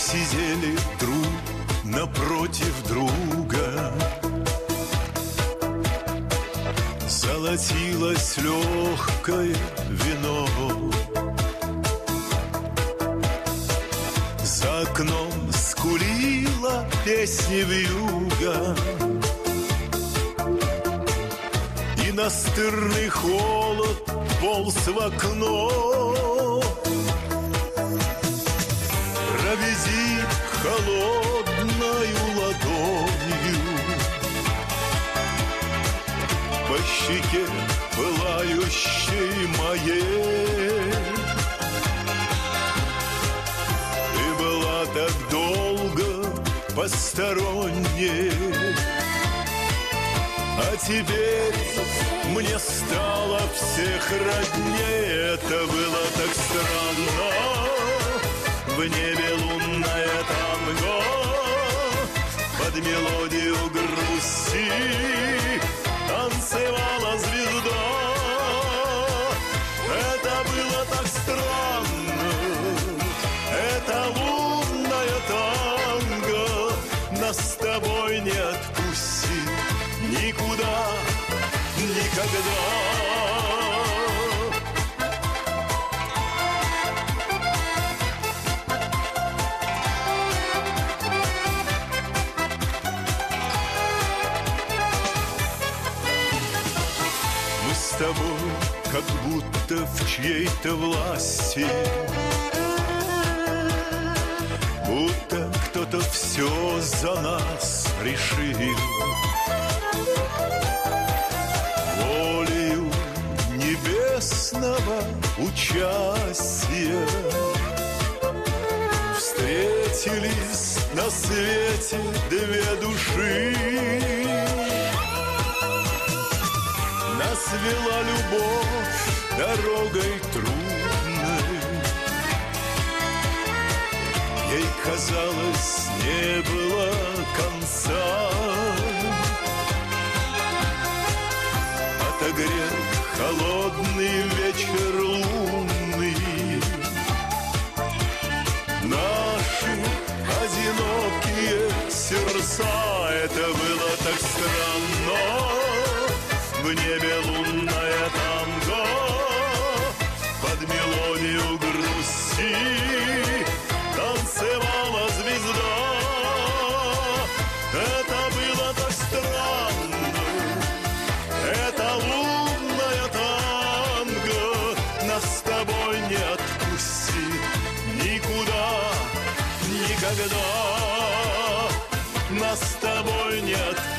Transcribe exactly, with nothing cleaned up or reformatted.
сидели друг напротив друга. Золотилось легкое вино, за окном скулила песни вьюга, и настырный холод полз в окно. Провези холодною ладонью по щеке пылающей моей. Ты была так долго посторонней, а теперь мне стало всех роднее. Это было так странно. В небе лунное танго под мелодию грусти танцевала звезда. Это было так странно. Это лунное танго нас с тобой не отпустит никуда, никогда. С тобой, как будто в чьей-то власти, будто кто-то все за нас решил. Волею небесного участия встретились на свете две души. Нас вела любовь дорогой трудной, ей казалось, не было конца. Отогрел холодный вечер лунный наши одинокие сердца. Это было так странно. В небе лунное танго под мелодию грусти танцевала звезда. Это было так странно. Это лунное танго нас с тобой не отпустит никуда, никогда. Нас с тобой не отпустит